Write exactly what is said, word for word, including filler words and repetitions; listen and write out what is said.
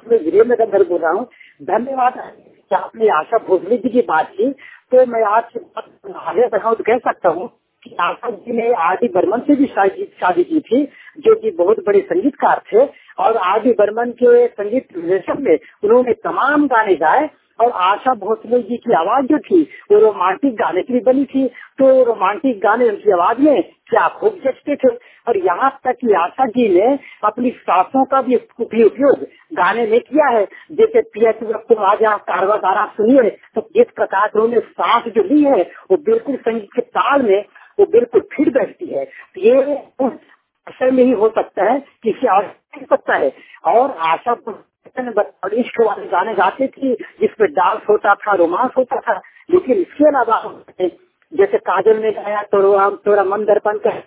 मैं वीरेंद्र गंधर बोल रहा हूँ। धन्यवाद कि आपने आशा भोसले जी की बात की। तो मैं आज आगे बढ़ाऊँ तो कह सकता हूँ कि आशा जी ने आर डी बर्मन से भी शादी शादी की थी, जो कि बहुत बड़े संगीतकार थे। और आर डी बर्मन के संगीत निर्देशन में उन्होंने तमाम गाने गाए। और आशा भोसले जी की आवाज जो थी वो रोमांटिक गाने की भी बनी थी। तो रोमांटिक गाने उनकी आवाज में क्या खूब जचते थे। और यहाँ तक कि आशा जी ने अपनी सांसों का भी उपयोग गाने में किया है। जैसे पिया तुम आजा कारवा तारा सुनिए, तो जिस प्रकार से उन्होंने सांस जो ली है वो बिल्कुल संगीत के ताल में वो बिल्कुल फिट बैठती है। ये असल में ही हो सकता है, किसी और हो सकता है। और आशा इश्क वाले गाने गाती थी जिसपे डांस होता था, रोमांस होता था। लेकिन इसके अलावा जैसे काजल ने गाया तो तोरा मन दर्पण का